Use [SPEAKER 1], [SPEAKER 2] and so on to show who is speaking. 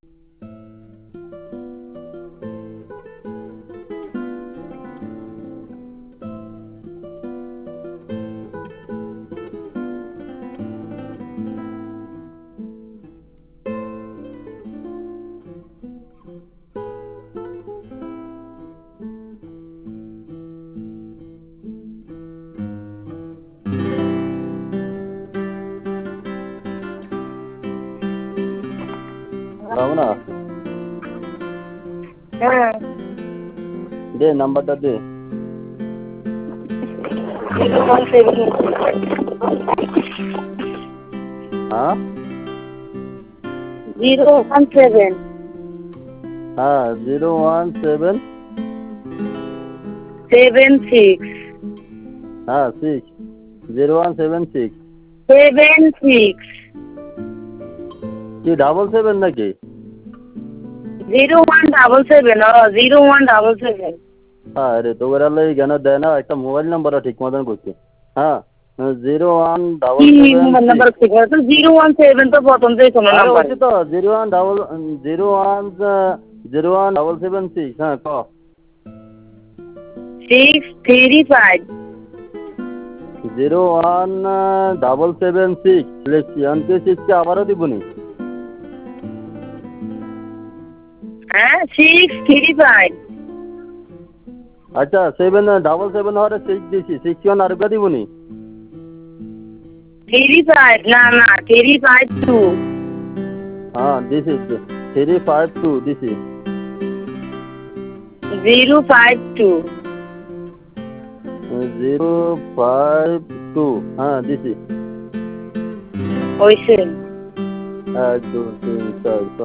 [SPEAKER 1] রামনা,
[SPEAKER 2] হ্যাঁ
[SPEAKER 1] দে নাম্বারটা দে।
[SPEAKER 2] 017
[SPEAKER 1] হ্যাঁ
[SPEAKER 2] 017
[SPEAKER 1] হ্যাঁ 017
[SPEAKER 2] 76
[SPEAKER 1] হ্যাঁ 6 0176
[SPEAKER 2] 76
[SPEAKER 1] কি 77 নাকি?
[SPEAKER 2] 0177 0177
[SPEAKER 1] আরে তো ওরা লাই জ্ঞান দেয় না, একটা মোবাইল নাম্বার ঠিক মতন করছে। হ্যাঁ
[SPEAKER 2] কি
[SPEAKER 1] 0177
[SPEAKER 2] মোবাইল নাম্বার ঠিক আছে 017 তো প্রথম থেকে কোনো
[SPEAKER 1] আরে
[SPEAKER 2] নাম্বার
[SPEAKER 1] হচ্ছে তো 01776 হ্যাঁ ক
[SPEAKER 2] 635
[SPEAKER 1] 01776 লিখছি আমি 6কে আবারও দিবনি।
[SPEAKER 2] হ্যাঁ 635
[SPEAKER 1] আচ্ছা 777 হরে 6 দিছি 61 আরেকটা দিবনি।
[SPEAKER 2] 35 না না 352
[SPEAKER 1] হ্যাঁ দিছি 352 দিছি
[SPEAKER 2] 052
[SPEAKER 1] 052 হ্যাঁ দিছি।
[SPEAKER 2] হইছে
[SPEAKER 1] 1 2 3 4